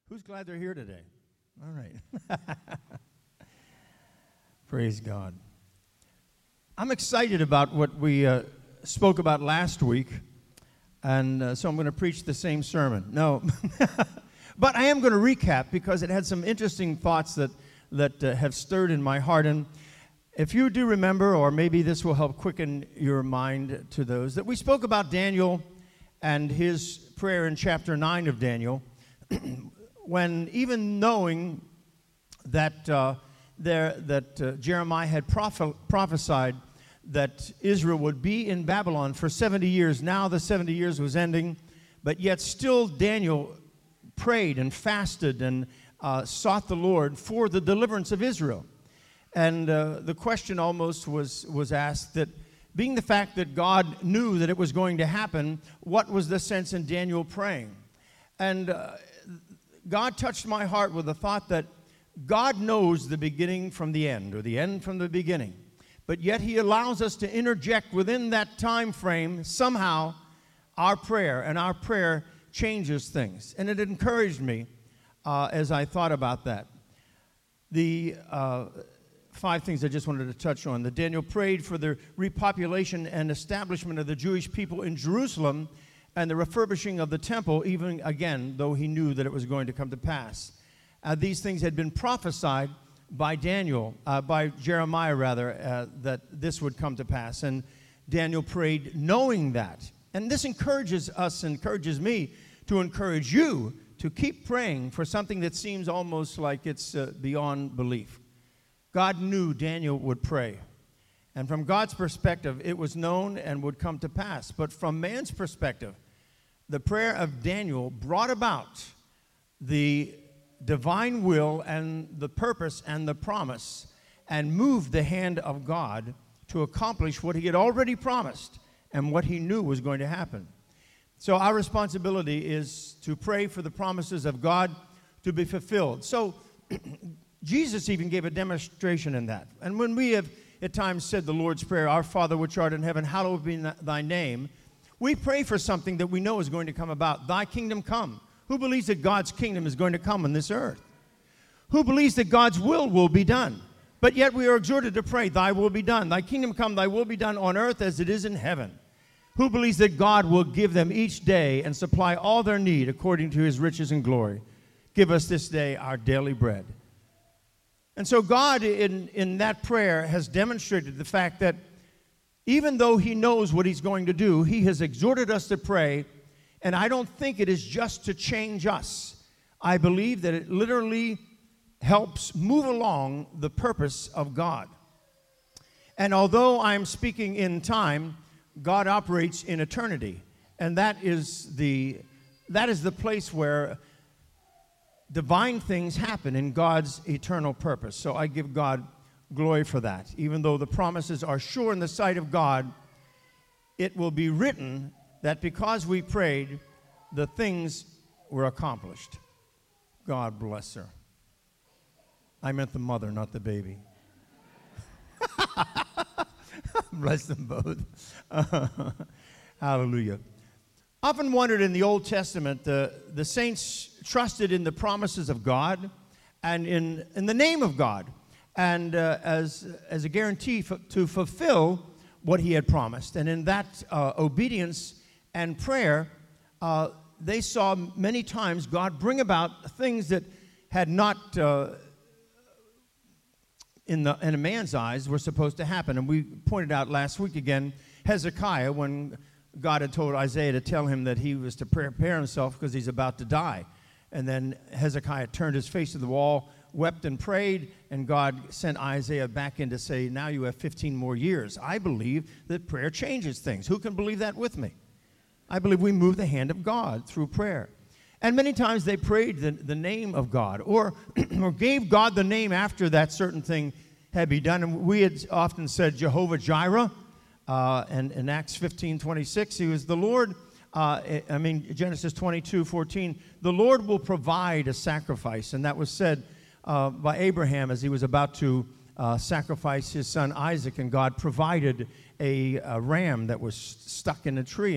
Who's glad they're here today? All right. Praise God. I'm excited about what we spoke about last week, and so I'm going to preach the same sermon. No, but I am going to recap because it had some interesting thoughts that have stirred in my heart. And if you do remember, or maybe this will help quicken your mind to those, that we spoke about Daniel and his prayer in chapter 9 of Daniel, when even knowing that Jeremiah had prophesied that Israel would be in Babylon for 70 years. Now the 70 years was ending, but yet still Daniel prayed and fasted and sought the Lord for the deliverance of Israel. And the question almost was asked that, being the fact that God knew that it was going to happen, what was the sense in Daniel praying? And God touched my heart with the thought that God knows the beginning from the end, or the end from the beginning. But yet He allows us to interject within that time frame somehow our prayer, and our prayer changes things. And it encouraged me as I thought about that. The 5 things I just wanted to touch on. That Daniel prayed for the repopulation and establishment of the Jewish people in Jerusalem and the refurbishing of the temple, even again, though he knew that it was going to come to pass. These things had been prophesied by Jeremiah rather, that this would come to pass. And Daniel prayed knowing that. And this encourages us, encourages me to encourage you to keep praying for something that seems almost like it's beyond belief. God knew Daniel would pray. And from God's perspective, it was known and would come to pass. But from man's perspective, the prayer of Daniel brought about the divine will and the purpose and the promise, and moved the hand of God to accomplish what He had already promised and what He knew was going to happen. So our responsibility is to pray for the promises of God to be fulfilled. So Jesus even gave a demonstration in that. And when we have at times said the Lord's Prayer, "Our Father which art in heaven, hallowed be thy name," we pray for something that we know is going to come about. Thy kingdom come. Who believes that God's kingdom is going to come on this earth? Who believes that God's will be done? But yet we are exhorted to pray, thy will be done. Thy kingdom come, thy will be done on earth as it is in heaven. Who believes that God will give them each day and supply all their need according to His riches and glory? Give us this day our daily bread. And so God, in that prayer, has demonstrated the fact that even though He knows what He's going to do, He has exhorted us to pray. And I don't think it is just to change us. I believe that it literally helps move along the purpose of God. And although I'm speaking in time, God operates in eternity. And that is the place where divine things happen in God's eternal purpose. So I give God glory for that. Even though the promises are sure in the sight of God, it will be written that because we prayed, the things were accomplished. God bless her. I meant the mother, not the baby. Bless them both. Hallelujah. Often wondered in the Old Testament, the saints trusted in the promises of God and in the name of God, and as a guarantee to fulfill what He had promised. And in that obedience and prayer, they saw many times God bring about things that had not, in a man's eyes, were supposed to happen. And we pointed out last week again, Hezekiah, when God had told Isaiah to tell him that he was to prepare himself because he's about to die. And then Hezekiah turned his face to the wall, wept and prayed, and God sent Isaiah back in to say, now you have 15 more years. I believe that prayer changes things. Who can believe that with me? I believe we move the hand of God through prayer. And many times they prayed the name of God, or gave God the name after that certain thing had been done. And we had often said Jehovah Jireh, and in Acts 15:26, He was the Lord. Genesis 22:14, the Lord will provide a sacrifice. And that was said by Abraham as he was about to sacrifice his son Isaac, and God provided a ram that was stuck in a tree. And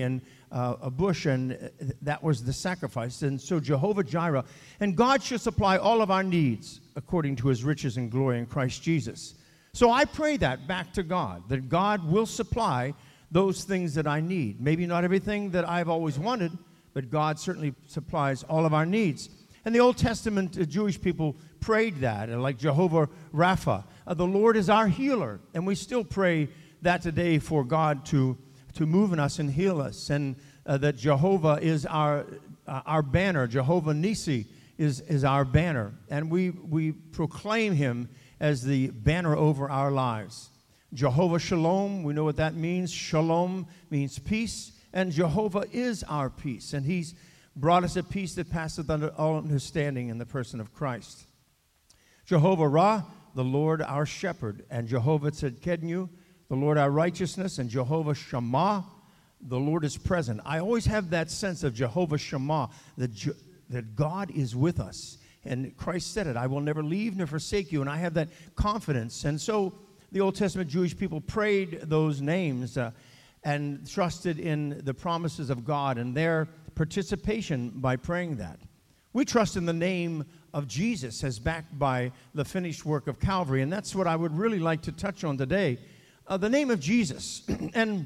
a bush, and that was the sacrifice. And so Jehovah Jireh, and God shall supply all of our needs according to his riches and glory in Christ Jesus. So I pray that back to God, that God will supply those things that I need. Maybe not everything that I've always wanted, but God certainly supplies all of our needs. And the Old Testament Jewish people prayed that, like Jehovah Rapha. The Lord is our healer. And we still pray that today for God to move in us and heal us. And that Jehovah is our banner. Jehovah Nissi is our banner. And we proclaim him as the banner over our lives. Jehovah Shalom, we know what that means. Shalom means peace. And Jehovah is our peace. And he's brought us a peace that passeth all understanding in the person of Christ. Jehovah Ra, the Lord our shepherd. And Jehovah Tzedkenu, the Lord our righteousness. And Jehovah Shammah, the Lord is present. I always have that sense of Jehovah Shammah, that God is with us. And Christ said it, I will never leave nor forsake you. And I have that confidence. And so the Old Testament Jewish people prayed those names and trusted in the promises of God and their participation by praying that. We trust in the name of Jesus as backed by the finished work of Calvary. And that's what I would really like to touch on today. The name of Jesus. And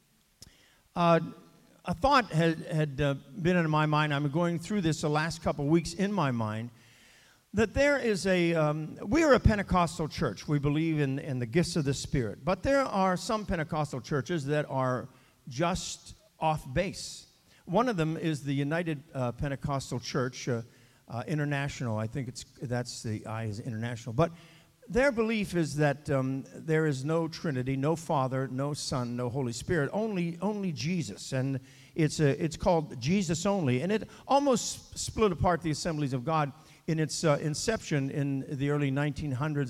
a thought had been in my mind. I'm going through this the last couple of weeks in my mind. That there is we are a Pentecostal church. We believe in the gifts of the Spirit. But there are some Pentecostal churches that are just off base. One of them is the United Pentecostal Church International. I think that's the I is international. But their belief is that there is no Trinity, no Father, no Son, no Holy Spirit, only Jesus. And it's called Jesus Only. And it almost split apart the Assemblies of God in its inception in the early 1900s,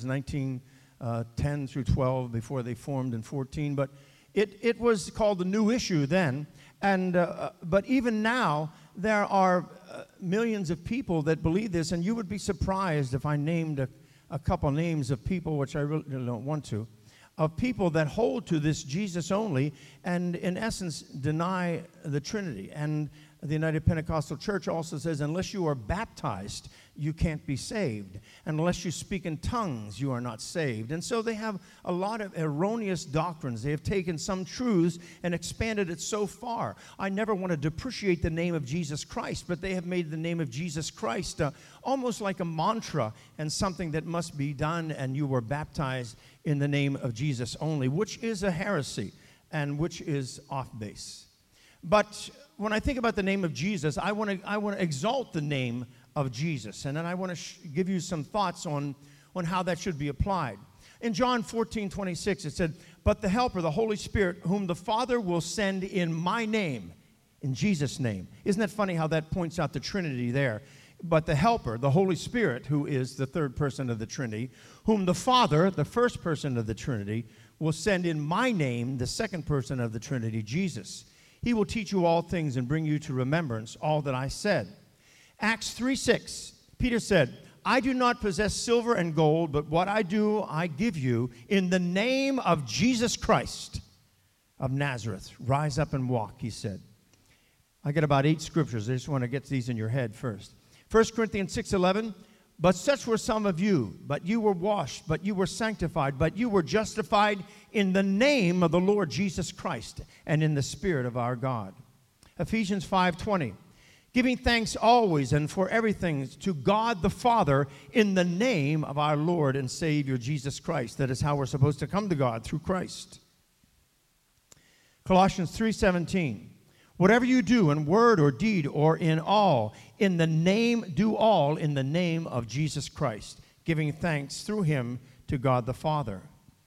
1910 through 12, before they formed in 14. But it was called the New Issue then. And but even now, there are millions of people that believe this. And you would be surprised if I named a couple names of people, which I really don't want to, of people that hold to this Jesus only and, in essence, deny the Trinity. And the United Pentecostal Church also says, unless you are baptized, you can't be saved. And unless you speak in tongues, you are not saved. And so they have a lot of erroneous doctrines. They have taken some truths and expanded it so far. I never want to depreciate the name of Jesus Christ, but they have made the name of Jesus Christ almost like a mantra and something that must be done, and you were baptized in the name of Jesus only, which is a heresy and which is off base. But when I think about the name of Jesus, I want to exalt the name of Jesus. And then I want to give you some thoughts on how that should be applied. In John 14:26, it said, but the Helper, the Holy Spirit, whom the Father will send in my name, in Jesus' name. Isn't that funny how that points out the Trinity there? But the Helper, the Holy Spirit, who is the third person of the Trinity, whom the Father, the first person of the Trinity, will send in my name, the second person of the Trinity, Jesus. He will teach you all things and bring you to remembrance all that I said. Acts 3:6, Peter said, I do not possess silver and gold, but what I do, I give you in the name of Jesus Christ of Nazareth. Rise up and walk, he said. I got about 8 scriptures. I just want to get these in your head first. 1 Corinthians 6:11, but such were some of you, but you were washed, but you were sanctified, but you were justified in the name of the Lord Jesus Christ and in the Spirit of our God. Ephesians 5:20, giving thanks always and for everything to God the Father in the name of our Lord and Savior Jesus Christ. That is how we're supposed to come to God, through Christ. Colossians 3:17, whatever you do in word or deed or in all, do all in the name of Jesus Christ, giving thanks through him to God the Father.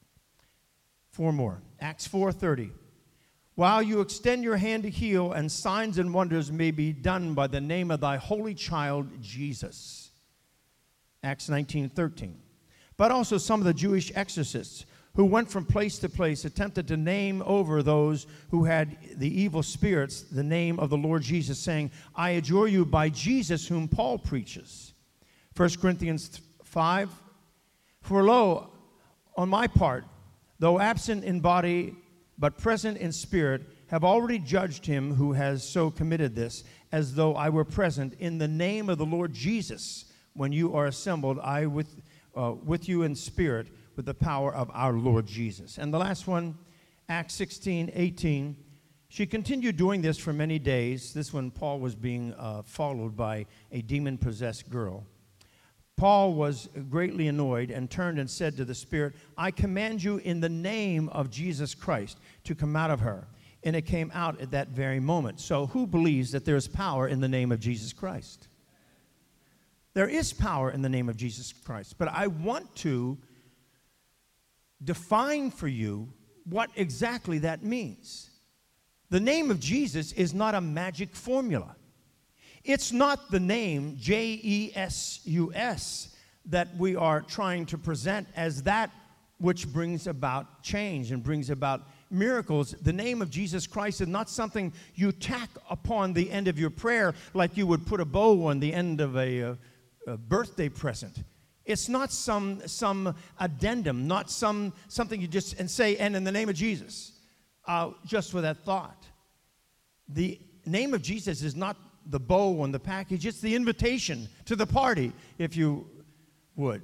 4 more. Acts 4:30. While you extend your hand to heal, and signs and wonders may be done by the name of thy holy child Jesus. Acts 19:13. But also some of the Jewish exorcists who went from place to place attempted to name over those who had the evil spirits the name of the Lord Jesus, saying, I adjure you by Jesus whom Paul preaches. 1 Corinthians 5, for lo, on my part, though absent in body, but present in spirit, have already judged him who has so committed this, as though I were present. In the name of the Lord Jesus, when you are assembled, I with you in spirit, with the power of our Lord Jesus. And the last one, Acts 16:18. She continued doing this for many days. This one, Paul was being followed by a demon-possessed girl. Paul was greatly annoyed and turned and said to the spirit, I command you in the name of Jesus Christ to come out of her. And it came out at that very moment. So who believes that there is power in the name of Jesus Christ? There is power in the name of Jesus Christ. But I want to define for you what exactly that means. The name of Jesus is not a magic formula. It's not the name Jesus that we are trying to present as that which brings about change and brings about miracles. The name of Jesus Christ is not something you tack upon the end of your prayer like you would put a bow on the end of a birthday present. It's not some addendum, not something you just and say, and in the name of Jesus, just with that thought. The name of Jesus is not the bow on the package. It's the invitation to the party, if you would.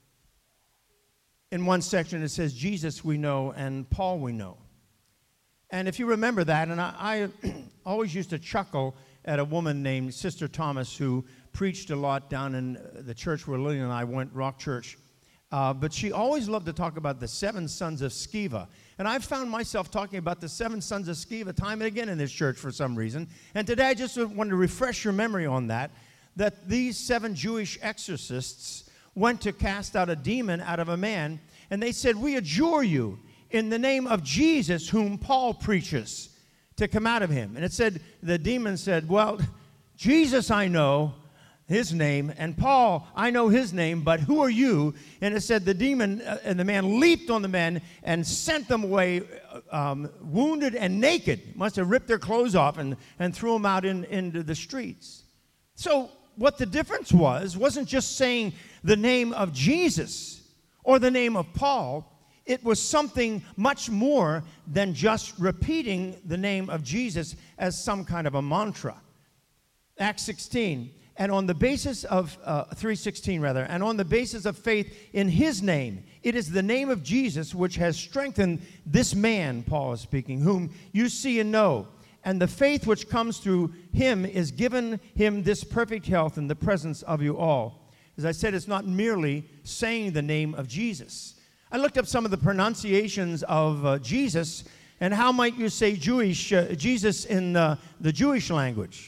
In one section it says, Jesus we know and Paul we know. And if you remember that, and I always used to chuckle at a woman named Sister Thomas who preached a lot down in the church where Lillian and I went, Rock Church. But she always loved to talk about the 7 sons of Sceva. And I've found myself talking about the 7 sons of Sceva time and again in this church for some reason. And today I just wanted to refresh your memory on that these 7 Jewish exorcists went to cast out a demon out of a man, and they said, we adjure you in the name of Jesus, whom Paul preaches, to come out of him. And it said, the demon said, well, Jesus I know, his name, and Paul, I know his name, but who are you? And it said the demon and the man leaped on the men and sent them away wounded and naked. Must have ripped their clothes off and threw them out into the streets. So what the difference wasn't just saying the name of Jesus or the name of Paul. It was something much more than just repeating the name of Jesus as some kind of a mantra. Acts 16. And on the basis of 3:16 rather, and on the basis of faith in his name, it is the name of Jesus which has strengthened this man, Paul is speaking, whom you see and know. And the faith which comes through him is given him this perfect health in the presence of you all. As I said, it's not merely saying the name of Jesus. I looked up some of the pronunciations of Jesus, and how might you say Jesus in the Jewish language?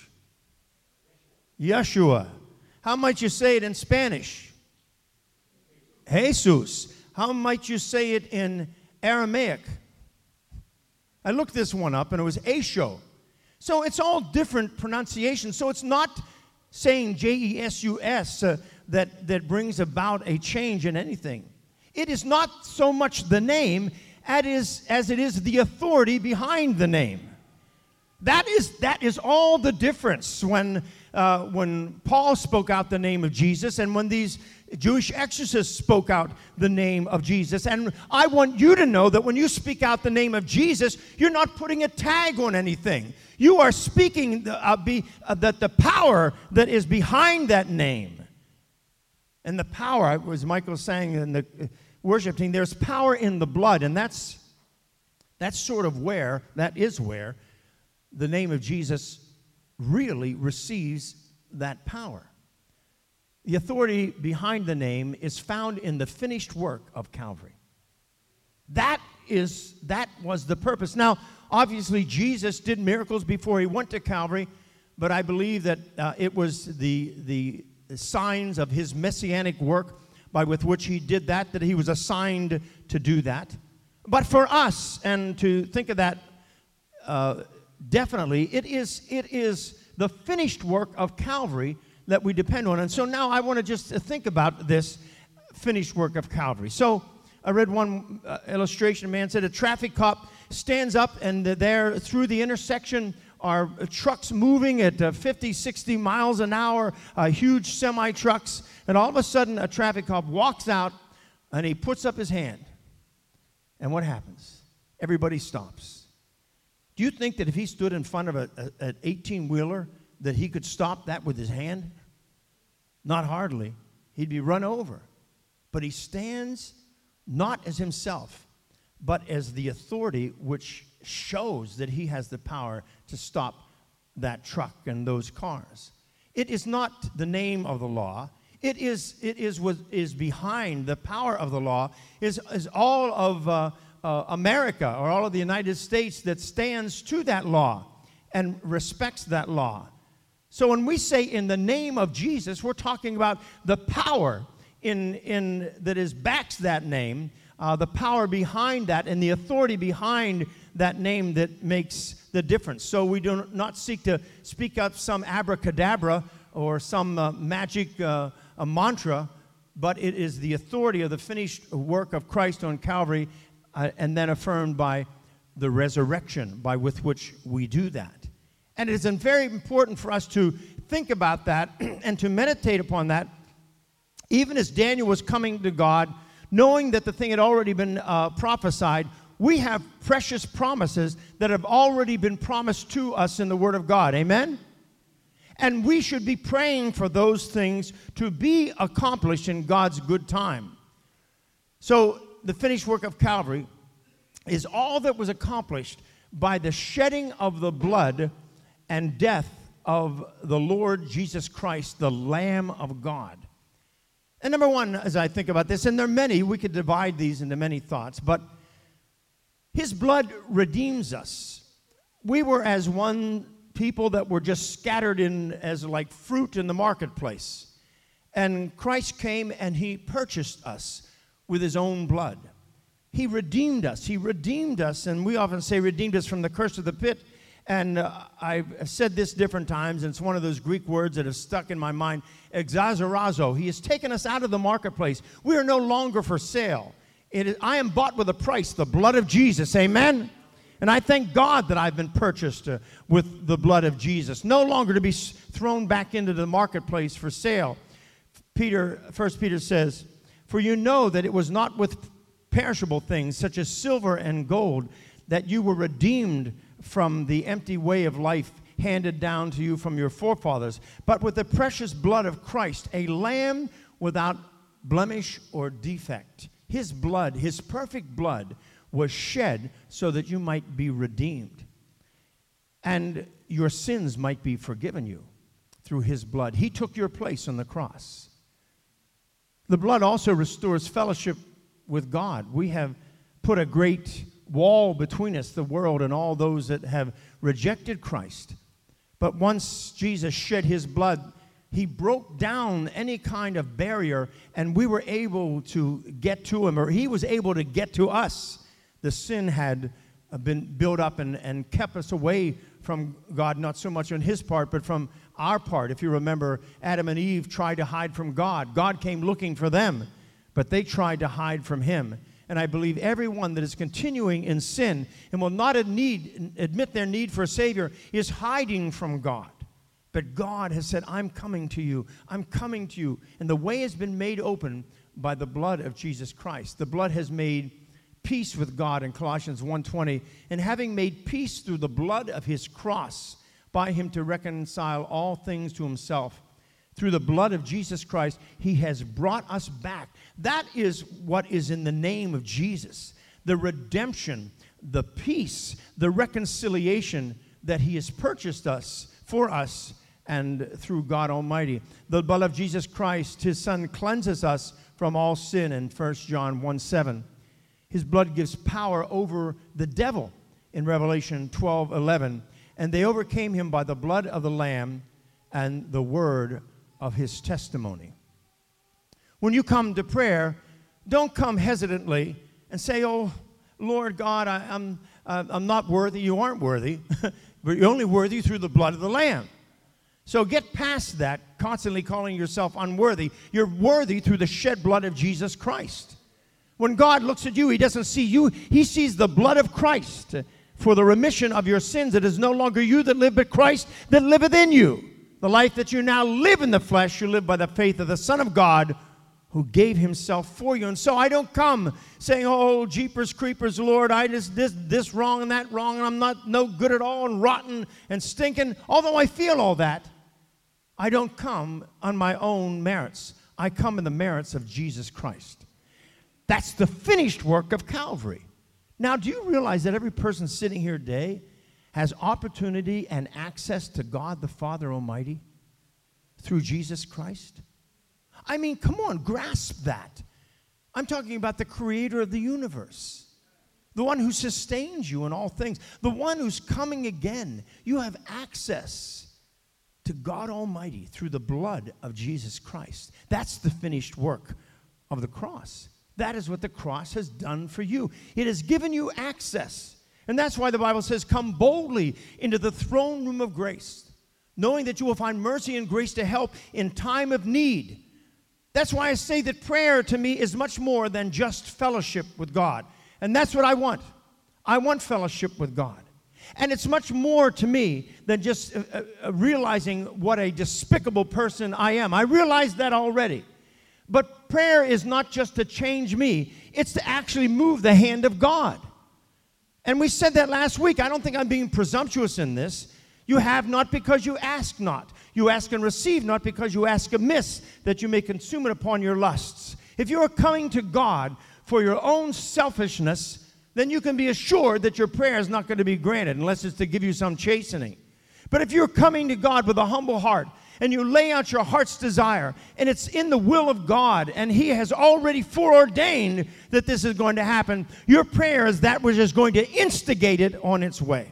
Yeshua. How might you say it in Spanish? Jesus. How might you say it in Aramaic? I looked this one up, and it was Asho. So it's all different pronunciations. So it's not saying Jesus that brings about a change in anything. It is not so much the name as it is the authority behind the name. That is all the difference when Paul spoke out the name of Jesus and when these Jewish exorcists spoke out the name of Jesus. And I want you to know that when you speak out the name of Jesus, you're not putting a tag on anything. You are speaking the power that is behind that name. And the power, as Michael sang in the worship team, there's power in the blood, and that's where the name of Jesus really receives that power. The authority behind the name is found in the finished work of Calvary. That was the purpose. Now, obviously, Jesus did miracles before he went to Calvary, but I believe that it was the signs of his messianic work with which he did that he was assigned to do that. But for us, and to think of that definitely, it is the finished work of Calvary that we depend on. And so now I want to just think about this finished work of Calvary. So I read one illustration. A man said a traffic cop stands up, and there through the intersection are trucks moving at 50, 60 miles an hour, huge semi-trucks. And all of a sudden, a traffic cop walks out, and he puts up his hand. And what happens? Everybody stops. Do you think that if he stood in front of an 18-wheeler that he could stop that with his hand? Not hardly. He'd be run over. But he stands not as himself, but as the authority which shows that he has the power to stop that truck and those cars. It is not the name of the law. It is what is behind the power of the law is all of America or all of the United States that stands to that law and respects that law. So when we say in the name of Jesus, we're talking about the power in that is backs that name, the power behind that and the authority behind that name that makes the difference. So we do not seek to speak up some abracadabra or some magic a mantra, but it is the authority of the finished work of Christ on Calvary and then affirmed by the resurrection with which we do that. And it is very important for us to think about that and to meditate upon that, even as Daniel was coming to God, knowing that the thing had already been prophesied. We have precious promises that have already been promised to us in the Word of God. Amen? And we should be praying for those things to be accomplished in God's good time. So the finished work of Calvary is all that was accomplished by the shedding of the blood and death of the Lord Jesus Christ, the Lamb of God. And number one, as I think about this, and there are many, we could divide these into many thoughts, but his blood redeems us. We were as one people that were just scattered in as like fruit in the marketplace. And Christ came and he purchased us with his own blood. He redeemed us. He redeemed us, and we often say redeemed us from the curse of the pit. And I've said this different times, and it's one of those Greek words that have stuck in my mind, exazorazo. He has taken us out of the marketplace. We are no longer for sale. I am bought with a price, the blood of Jesus. Amen? And I thank God that I've been purchased with the blood of Jesus, no longer to be thrown back into the marketplace for sale. 1 Peter says, "For you know that it was not with perishable things, such as silver and gold, that you were redeemed from the empty way of life handed down to you from your forefathers, but with the precious blood of Christ, a lamb without blemish or defect." His blood, his perfect blood, was shed so that you might be redeemed and your sins might be forgiven you through his blood. He took your place on the cross. The blood also restores fellowship with God. We have put a great wall between us, the world, and all those that have rejected Christ. But once Jesus shed his blood, he broke down any kind of barrier, and we were able to get to him, or he was able to get to us. The sin had been built up and kept us away from God, not so much on his part, but from our part. If you remember, Adam and Eve tried to hide from God. God came looking for them, but they tried to hide from him. And I believe everyone that is continuing in sin and will not admit their need for a Savior is hiding from God. But God has said, I'm coming to you. I'm coming to you. And the way has been made open by the blood of Jesus Christ. The blood has made peace with God in Colossians 1:20. And having made peace through the blood of his cross, by him to reconcile all things to himself. Through the blood of Jesus Christ, he has brought us back. That is what is in the name of Jesus. The redemption, the peace, the reconciliation that he has purchased us for us and through God Almighty. The blood of Jesus Christ, his Son, cleanses us from all sin in 1 John 1:7. His blood gives power over the devil in Revelation 12:11. And they overcame him by the blood of the Lamb and the word of his testimony. When you come to prayer, don't come hesitantly and say, oh, Lord God, I'm not worthy. You aren't worthy, but you're only worthy through the blood of the Lamb. So get past that, constantly calling yourself unworthy. You're worthy through the shed blood of Jesus Christ. When God looks at you, he doesn't see you. He sees the blood of Christ for the remission of your sins. It is no longer you that live, but Christ that liveth in you. The life that you now live in the flesh, you live by the faith of the Son of God who gave himself for you. And so I don't come saying, oh, jeepers creepers, Lord, I just this wrong and that wrong, and I'm not no good at all and rotten and stinking. Although I feel all that, I don't come on my own merits. I come in the merits of Jesus Christ. That's the finished work of Calvary. Now, do you realize that every person sitting here today has opportunity and access to God the Father Almighty through Jesus Christ? I mean, come on, grasp that. I'm talking about the creator of the universe, the one who sustains you in all things, the one who's coming again. You have access to God Almighty through the blood of Jesus Christ. That's the finished work of the cross. That is what the cross has done for you. It has given you access. And that's why the Bible says, come boldly into the throne room of grace, knowing that you will find mercy and grace to help in time of need. That's why I say that prayer to me is much more than just fellowship with God. And that's what I want. I want fellowship with God. And it's much more to me than just realizing what a despicable person I am. I realize that already. But prayer is not just to change me. It's to actually move the hand of God. And we said that last week. I don't think I'm being presumptuous in this. You have not because you ask not. You ask and receive not because you ask amiss, that you may consume it upon your lusts. If you are coming to God for your own selfishness, then you can be assured that your prayer is not going to be granted unless it's to give you some chastening. But if you're coming to God with a humble heart and you lay out your heart's desire and it's in the will of God and He has already foreordained that this is going to happen, your prayer is that which is going to instigate it on its way.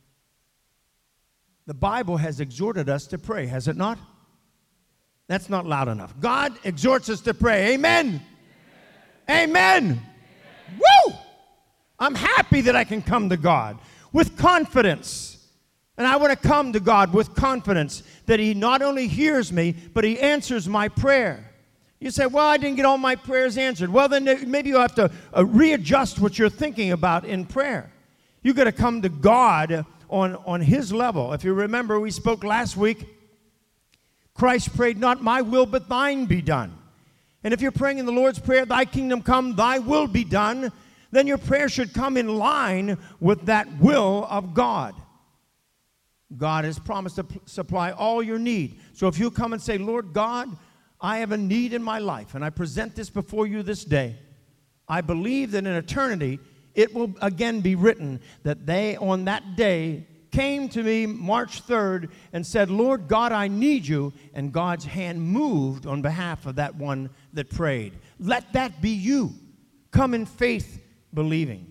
The Bible has exhorted us to pray, has it not? That's not loud enough. God exhorts us to pray. Amen. Amen. Amen. Woo! I'm happy that I can come to God with confidence. And I want to come to God with confidence that He not only hears me, but He answers my prayer. You say, well, I didn't get all my prayers answered. Well, then maybe you have to readjust what you're thinking about in prayer. You've got to come to God on His level. If you remember, we spoke last week, Christ prayed, not my will, but thine be done. And if you're praying in the Lord's Prayer, thy kingdom come, thy will be done, then your prayer should come in line with that will of God. God has promised to supply all your need. So if you come and say, Lord God, I have a need in my life, and I present this before you this day, I believe that in eternity, it will again be written that they on that day came to me March 3rd and said, Lord God, I need you. And God's hand moved on behalf of that one that prayed. Let that be you. Come in faith, believing.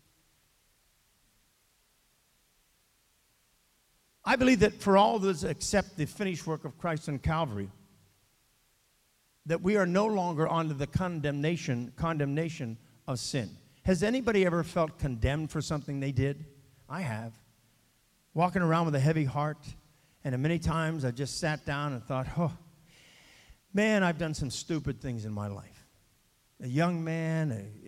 I believe that for all those accept the finished work of Christ on Calvary, that we are no longer under the condemnation of sin. Has anybody ever felt condemned for something they did? I have. Walking around with a heavy heart, and many times I just sat down and thought, oh, man, I've done some stupid things in my life. A young man,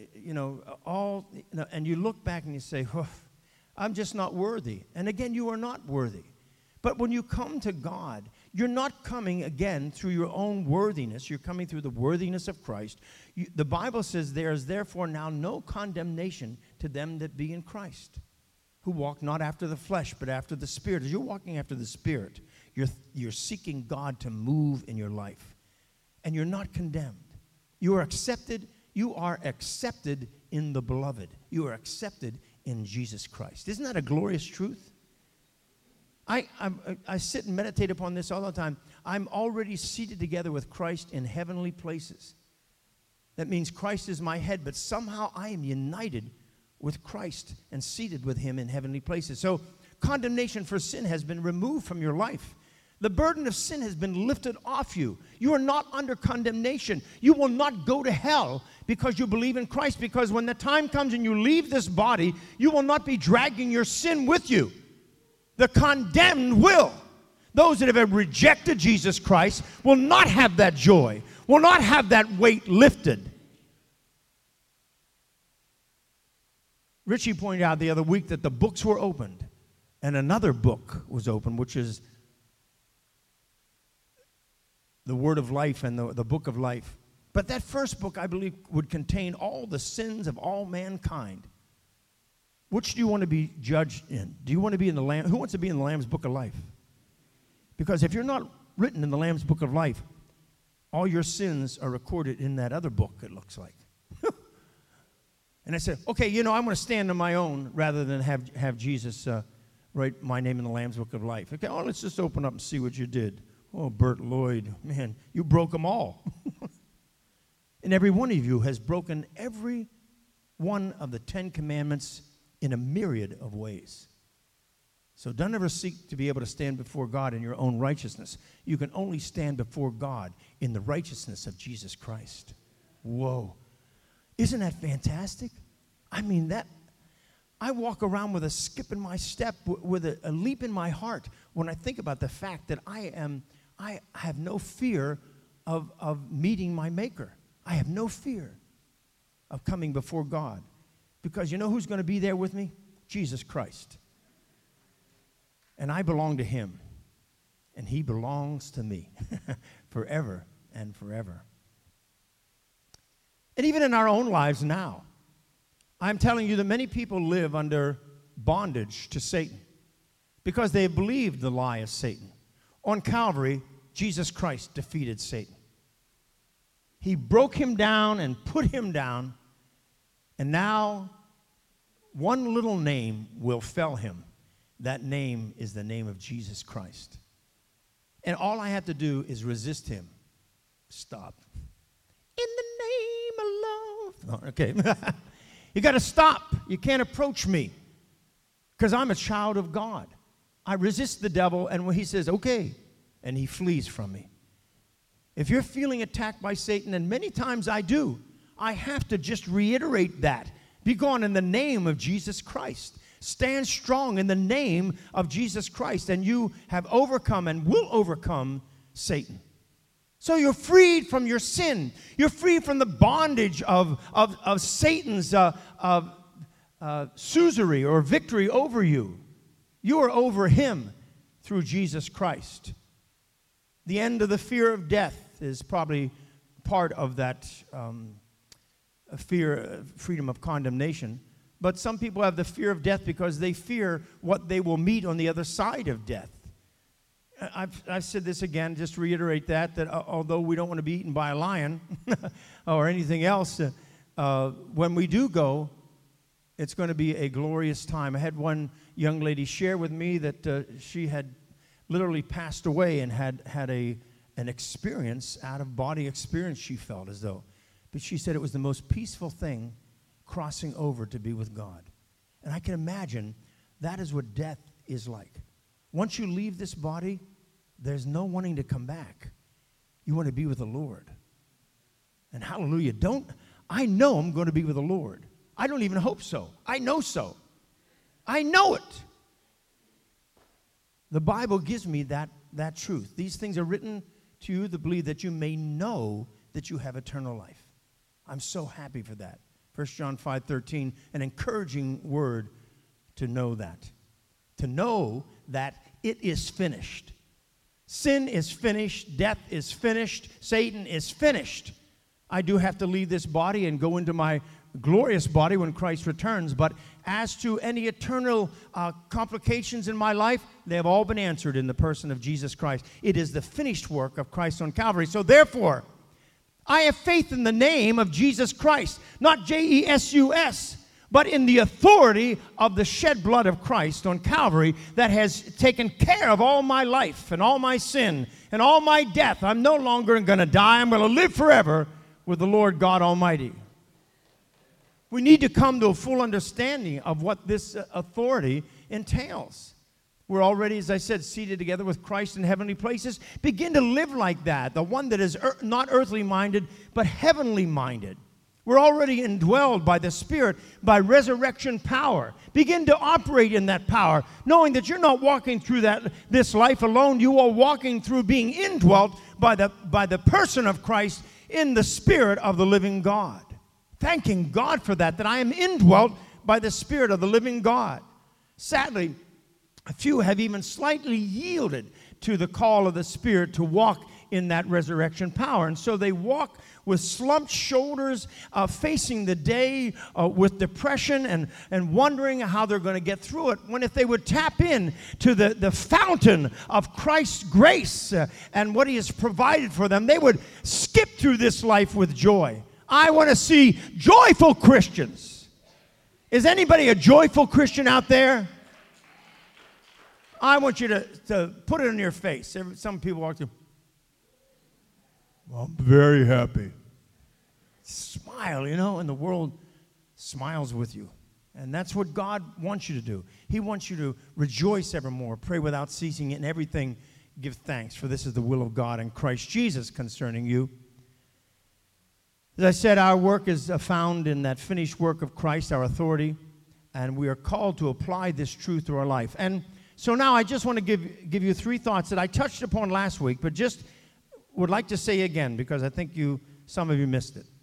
and you look back and you say, oh, I'm just not worthy. And again, you are not worthy. But when you come to God, you're not coming again through your own worthiness. You're coming through the worthiness of Christ. The Bible says there is therefore now no condemnation to them that be in Christ, who walk not after the flesh, but after the Spirit. As you're walking after the Spirit, you're seeking God to move in your life. And you're not condemned. You are accepted. You are accepted in the beloved. You are accepted in Jesus Christ. Isn't that a glorious truth? I sit and meditate upon this all the time. I'm already seated together with Christ in heavenly places. That means Christ is my head, but somehow I am united with Christ and seated with Him in heavenly places. So condemnation for sin has been removed from your life. The burden of sin has been lifted off you. You are not under condemnation. You will not go to hell because you believe in Christ, because when the time comes and you leave this body, you will not be dragging your sin with you. The condemned will. Those that have rejected Jesus Christ will not have that joy, will not have that weight lifted. Richie pointed out the other week that the books were opened, and another book was opened, which is the Word of Life and the Book of Life. But that first book, I believe, would contain all the sins of all mankind. Which do you want to be judged in? Do you want to be in the Lamb? Who wants to be in the Lamb's Book of Life? Because if you're not written in the Lamb's Book of Life, all your sins are recorded in that other book, it looks like. And I said, okay, I'm going to stand on my own rather than have Jesus write my name in the Lamb's Book of Life. Okay, let's just open up and see what you did. Oh, Bert Lloyd, man, you broke them all. And every one of you has broken every one of the 10 Commandments in a myriad of ways. So don't ever seek to be able to stand before God in your own righteousness. You can only stand before God in the righteousness of Jesus Christ. Whoa. Isn't that fantastic? I mean, I walk around with a skip in my step, with a leap in my heart when I think about the fact that I have no fear of meeting my Maker. I have no fear of coming before God. Because you know who's going to be there with me? Jesus Christ. And I belong to him. And he belongs to me forever and forever. And even in our own lives now, I'm telling you that many people live under bondage to Satan because they believed the lie of Satan. On Calvary, Jesus Christ defeated Satan. He broke him down and put him down, and now one little name will fell him. That name is the name of Jesus Christ. And all I have to do is resist him. Stop. In the name of love. Oh, okay. You got to stop. You can't approach me because I'm a child of God. I resist the devil, and when he says, okay, and he flees from me. If you're feeling attacked by Satan, and many times I do, I have to just reiterate that. Be gone in the name of Jesus Christ. Stand strong in the name of Jesus Christ, and you have overcome and will overcome Satan. So you're freed from your sin. You're free from the bondage of Satan's suzerainty or victory over you. You are over him through Jesus Christ. The end of the fear of death is probably part of that freedom of condemnation. But some people have the fear of death because they fear what they will meet on the other side of death. I've said this again, just to reiterate that although we don't want to be eaten by a lion or anything else, when we do go, it's going to be a glorious time. I had one young lady share with me that she had literally passed away and had an experience, out-of-body experience she felt as though. But she said it was the most peaceful thing crossing over to be with God. And I can imagine that is what death is like. Once you leave this body, there's no wanting to come back. You want to be with the Lord. And hallelujah, I know I'm going to be with the Lord. I don't even hope so. I know so. I know it. The Bible gives me that truth. These things are written to you to believe that you may know that you have eternal life. I'm so happy for that. 1 John 5:13, an encouraging word to know that. To know that it is finished. Sin is finished. Death is finished. Satan is finished. I do have to leave this body and go into my glorious body when Christ returns. But as to any eternal complications in my life, they have all been answered in the person of Jesus Christ. It is the finished work of Christ on Calvary. So therefore, I have faith in the name of Jesus Christ, not Jesus, but in the authority of the shed blood of Christ on Calvary that has taken care of all my life and all my sin and all my death. I'm no longer going to die. I'm going to live forever with the Lord God Almighty. We need to come to a full understanding of what this authority entails. We're already, as I said, seated together with Christ in heavenly places. Begin to live like that, the one that is not earthly minded, but heavenly minded. We're already indwelled by the Spirit, by resurrection power. Begin to operate in that power, knowing that you're not walking through this life alone. You are walking through being indwelt by the person of Christ in the Spirit of the living God. Thanking God for that I am indwelt by the Spirit of the living God. Sadly, a few have even slightly yielded to the call of the Spirit to walk in that resurrection power. And so they walk with slumped shoulders, facing the day with depression and wondering how they're going to get through it, when if they would tap in to the fountain of Christ's grace and what he has provided for them, they would skip through this life with joy. I want to see joyful Christians. Is anybody a joyful Christian out there? I want you to put it in your face. Some people walk through. Well, I'm very happy. Smile, and the world smiles with you. And that's what God wants you to do. He wants you to rejoice evermore, pray without ceasing, in everything give thanks, for this is the will of God in Christ Jesus concerning you. As I said, our work is found in that finished work of Christ, our authority, and we are called to apply this truth to our life. And so now I just want to give you 3 thoughts that I touched upon last week, but just would like to say again, because I think some of you missed it.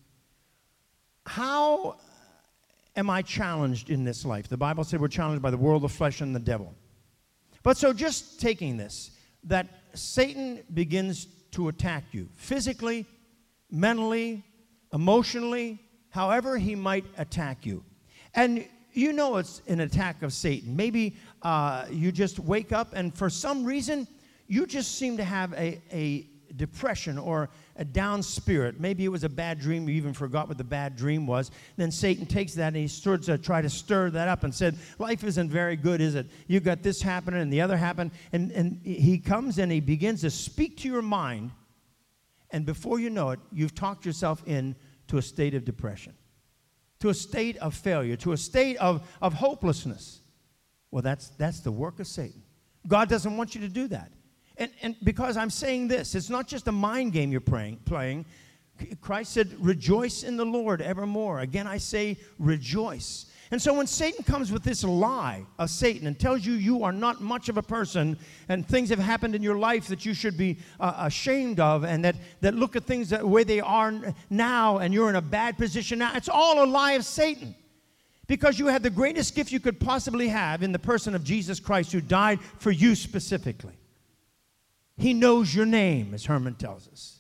How am I challenged in this life? The Bible said we're challenged by the world, the flesh, and the devil. But so just taking this, that Satan begins to attack you physically, mentally, emotionally, however he might attack you. And it's an attack of Satan. Maybe you just wake up and for some reason you just seem to have a depression or a down spirit. Maybe it was a bad dream. You even forgot what the bad dream was. Then Satan takes that and he starts to try to stir that up and said, life isn't very good, is it? You got this happening and the other happened. And he comes and he begins to speak to your mind. And before you know it, you've talked yourself into a state of depression, to a state of failure, to a state of hopelessness. Well, that's the work of Satan. God doesn't want you to do that. And because I'm saying this, it's not just a mind game you're playing. Christ said, rejoice in the Lord evermore. Again, I say rejoice. And so when Satan comes with this lie of Satan and tells you you are not much of a person and things have happened in your life that you should be ashamed of, and that look at things the way they are now and you're in a bad position now, it's all a lie of Satan. Because you have the greatest gift you could possibly have in the person of Jesus Christ, who died for you specifically. He knows your name, as Herman tells us.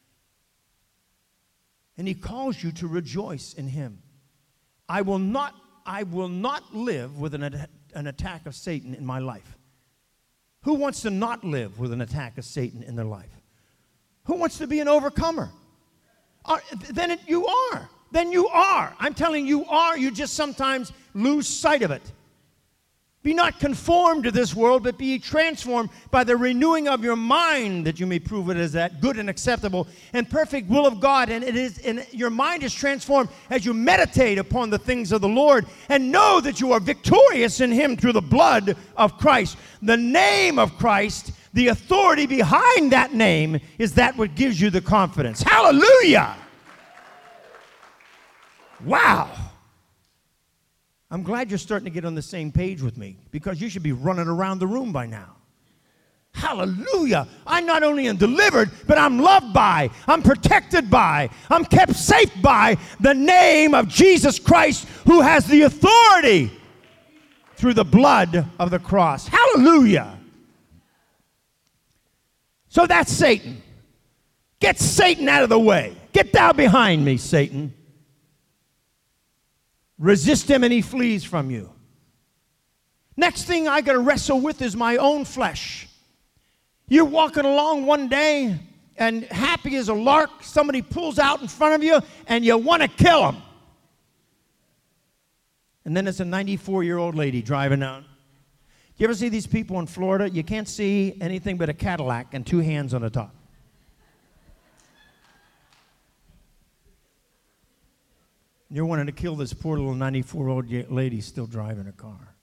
And he calls you to rejoice in him. I will not live with an attack of Satan in my life. Who wants to not live with an attack of Satan in their life? Who wants to be an overcomer? You are. Then you are. I'm telling you are. You just sometimes lose sight of it. Be not conformed to this world, but be ye transformed by the renewing of your mind, that you may prove it as that good and acceptable and perfect will of God. And your mind is transformed as you meditate upon the things of the Lord and know that you are victorious in him through the blood of Christ. The name of Christ, the authority behind that name, is that what gives you the confidence. Hallelujah! Wow! I'm glad you're starting to get on the same page with me, because you should be running around the room by now. Hallelujah. I not only am delivered, but I'm loved by, I'm protected by, I'm kept safe by the name of Jesus Christ, who has the authority through the blood of the cross. Hallelujah. So that's Satan. Get Satan out of the way. Get down behind me, Satan. Resist him and he flees from you. Next thing I got to wrestle with is my own flesh. You're walking along one day and happy as a lark, somebody pulls out in front of you and you want to kill him. And then it's a 94-year-old lady driving out. Do you ever see these people in Florida? You can't see anything but a Cadillac and 2 hands on the top. You're wanting to kill this poor little 94-year-old lady still driving a car.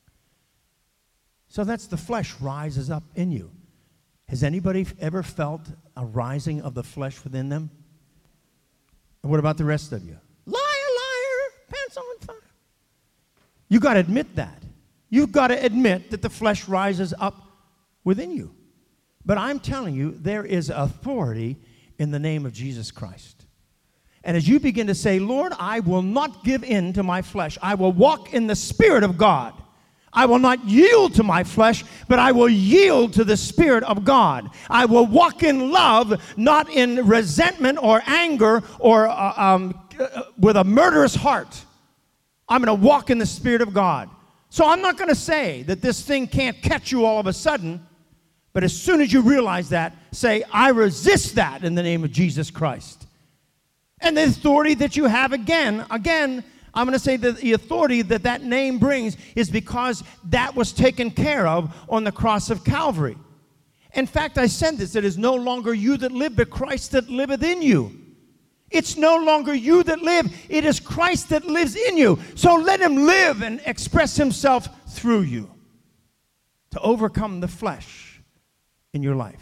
So that's the flesh rises up in you. Has anybody ever felt a rising of the flesh within them? And what about the rest of you? Liar, liar, pants on fire. You got to admit that. You've got to admit that the flesh rises up within you. But I'm telling you, there is authority in the name of Jesus Christ. And as you begin to say, Lord, I will not give in to my flesh. I will walk in the Spirit of God. I will not yield to my flesh, but I will yield to the Spirit of God. I will walk in love, not in resentment or anger or with a murderous heart. I'm going to walk in the Spirit of God. So I'm not going to say that this thing can't catch you all of a sudden, but as soon as you realize that, say, I resist that in the name of Jesus Christ. And the authority that you have again, I'm going to say that the authority that that name brings is because that was taken care of on the cross of Calvary. In fact, I said this, it is no longer you that live, but Christ that liveth in you. It's no longer you that live, it is Christ that lives in you. So let him live and express himself through you to overcome the flesh in your life.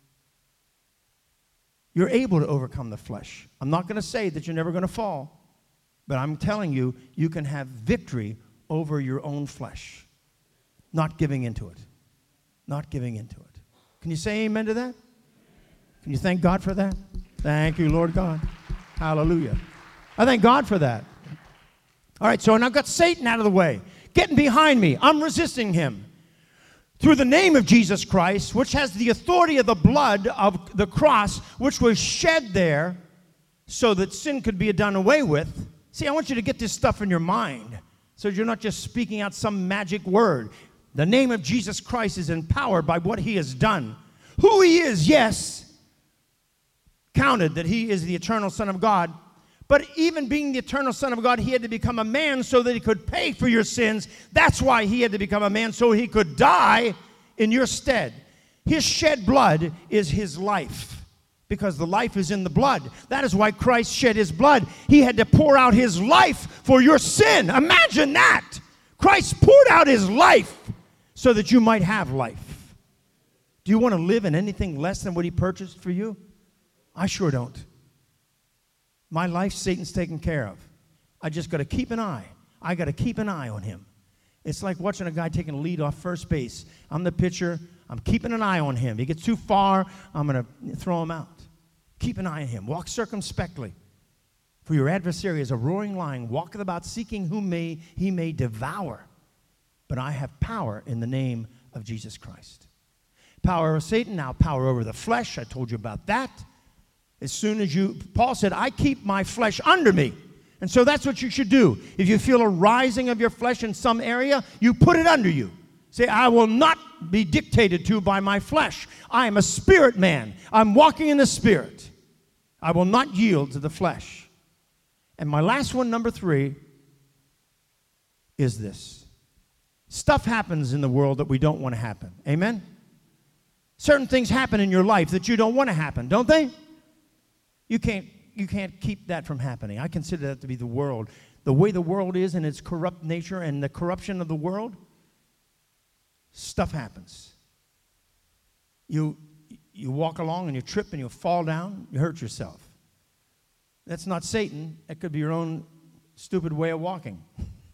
You're able to overcome the flesh. I'm not going to say that you're never going to fall. But I'm telling you, you can have victory over your own flesh. Not giving into it. Not giving into it. Can you say amen to that? Can you thank God for that? Thank you, Lord God. Hallelujah. I thank God for that. All right, so I've got Satan out of the way. Getting behind me. I'm resisting him. Through the name of Jesus Christ, which has the authority of the blood of the cross, which was shed there so that sin could be done away with. See, I want you to get this stuff in your mind so you're not just speaking out some magic word. The name of Jesus Christ is empowered by what he has done. Who he is, yes, counted that he is the eternal Son of God. But even being the eternal Son of God, he had to become a man so that he could pay for your sins. That's why he had to become a man, so he could die in your stead. His shed blood is his life. Because the life is in the blood. That is why Christ shed his blood. He had to pour out his life for your sin. Imagine that. Christ poured out his life so that you might have life. Do you want to live in anything less than what he purchased for you? I sure don't. My life, Satan's taken care of. I just got to keep an eye. I got to keep an eye on him. It's like watching a guy taking a lead off first base. I'm the pitcher. I'm keeping an eye on him. He gets too far, I'm going to throw him out. Keep an eye on him. Walk circumspectly. For your adversary is a roaring lion, walketh about seeking whom he may devour. But I have power in the name of Jesus Christ. Power over Satan, now power over the flesh. I told you about that. As soon as Paul said, I keep my flesh under me. And so that's what you should do. If you feel a rising of your flesh in some area, you put it under you. Say, I will not be dictated to by my flesh. I am a spirit man. I'm walking in the spirit. I will not yield to the flesh. And my last one, number 3, is this. Stuff happens in the world that we don't want to happen. Amen? Certain things happen in your life that you don't want to happen, don't they? You can't keep that from happening. I consider that to be the world. The way the world is and its corrupt nature and the corruption of the world, stuff happens. You walk along and you trip and you fall down, you hurt yourself. That's not Satan. That could be your own stupid way of walking.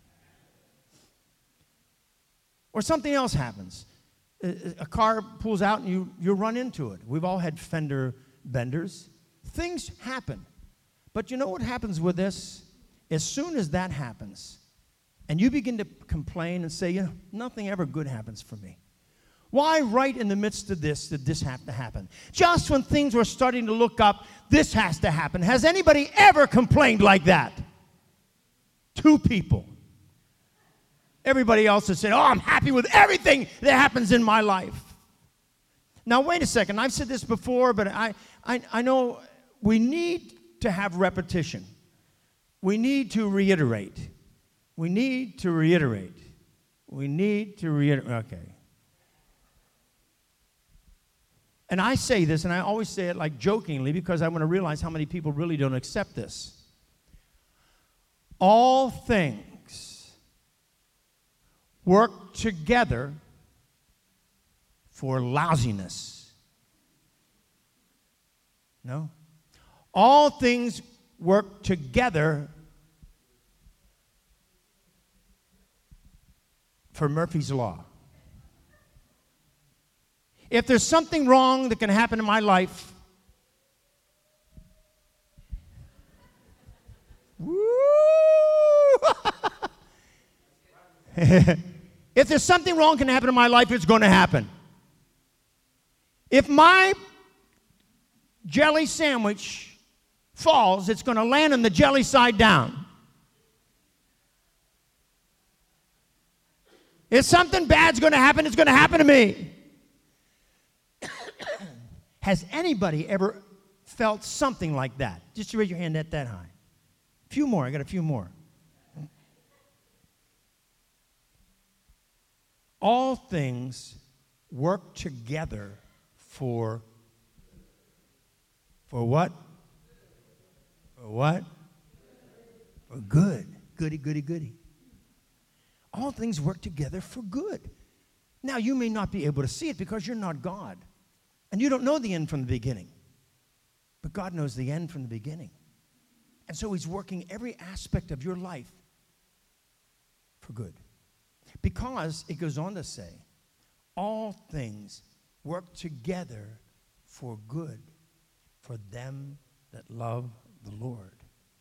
Or something else happens. A car pulls out and you run into it. We've all had fender benders. Things happen. But you know what happens with this? As soon as that happens, and you begin to complain and say, nothing ever good happens for me. Why right in the midst of this did this have to happen? Just when things were starting to look up, this has to happen. Has anybody ever complained like that? 2 people. Everybody else has said, I'm happy with everything that happens in my life. Now, wait a second. I've said this before, but I know we need to have repetition. We need to reiterate. We need to reiterate. We need to reiterate. Okay. And I say this, and I always say it like jokingly because I want to realize how many people really don't accept this. All things work together for lousiness. No? All things work together for Murphy's Law. If there's something wrong that can happen in my life, woo! If there's something wrong can happen in my life, it's going to happen. If my jelly sandwich falls, it's going to land on the jelly side down. If something bad's going to happen, it's going to happen to me. Has anybody ever felt something like that? Just raise your hand that high. A few more. I got a few more. All things work together for what? For what? For good. Goody, goody, goody. All things work together for good. Now, you may not be able to see it because you're not God. And you don't know the end from the beginning. But God knows the end from the beginning. And so he's working every aspect of your life for good. Because, it goes on to say, all things work together for good for them that love the Lord.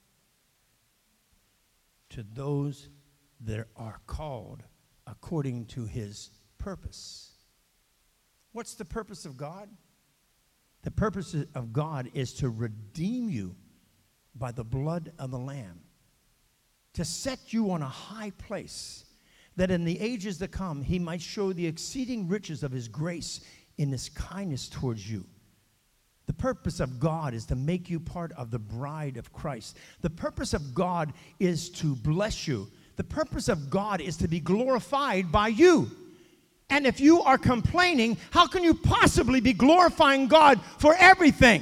To those that are called according to his purpose. What's the purpose of God? The purpose of God is to redeem you by the blood of the Lamb, to set you on a high place, that in the ages to come he might show the exceeding riches of his grace in his kindness towards you. The purpose of God is to make you part of the bride of Christ. The purpose of God is to bless you. The purpose of God is to be glorified by you. And if you are complaining, how can you possibly be glorifying God for everything?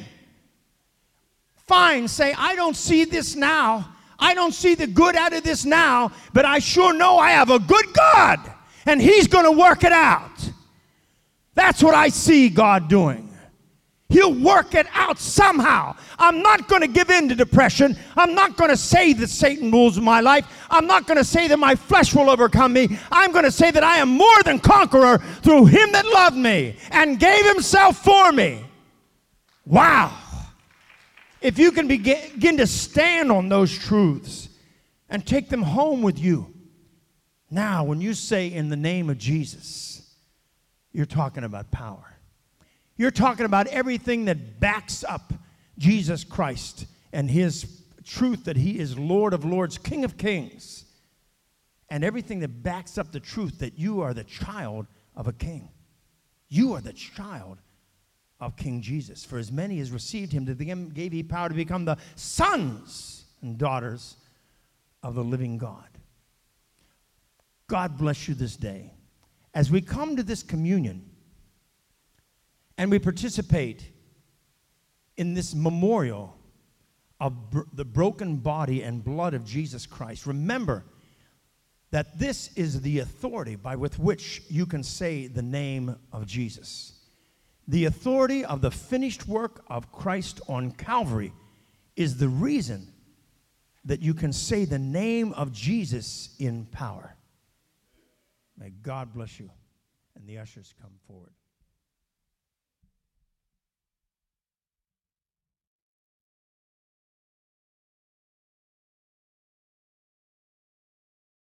Fine, say, I don't see this now. I don't see the good out of this now, but I sure know I have a good God, and he's going to work it out. That's what I see God doing. He'll work it out somehow. I'm not going to give in to depression. I'm not going to say that Satan rules my life. I'm not going to say that my flesh will overcome me. I'm going to say that I am more than conqueror through him that loved me and gave himself for me. Wow. If you can begin to stand on those truths and take them home with you. Now, when you say in the name of Jesus, you're talking about power. You're talking about everything that backs up Jesus Christ and his truth that he is Lord of Lords, King of Kings. And everything that backs up the truth that you are the child of a king. You are the child of King Jesus. For as many as received him, to them gave he power to become the sons and daughters of the living God. God bless you this day. As we come to this communion, and we participate in this memorial of the broken body and blood of Jesus Christ. Remember that this is the authority by with which you can say the name of Jesus. The authority of the finished work of Christ on Calvary is the reason that you can say the name of Jesus in power. May God bless you. And the ushers come forward.